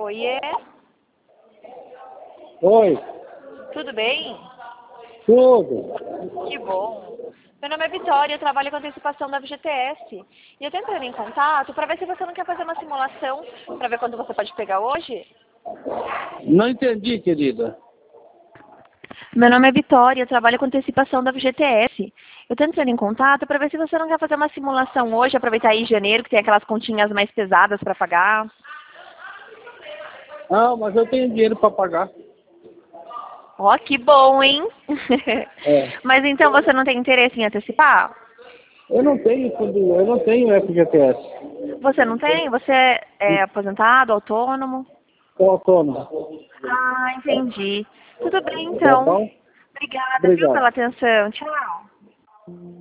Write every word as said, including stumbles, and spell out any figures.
Oiê, Oi, tudo bem? tudo. Que bom. Meu nome é Vitória, eu trabalho com antecipação da F G T S. E eu tô entrando em contato para ver se você não quer fazer uma simulação para ver quanto você pode pegar hoje. Não entendi, querida. Meu nome é Vitória, eu trabalho com antecipação da F G T S. Eu tô entrando em contato para ver se você não quer fazer uma simulação hoje, aproveitar aí janeiro, que tem aquelas continhas mais pesadas para pagar. Ah, mas eu tenho dinheiro para pagar. Ó, que bom, hein? É. Mas então você não tem interesse em antecipar? Eu não tenho fundo, eu não tenho F G T S. Você não tem? Você é aposentado, autônomo? Sou autônomo. Ah, entendi. Tudo bem, Tá então. bom? Obrigada, viu, Obrigado. pela atenção. Tchau.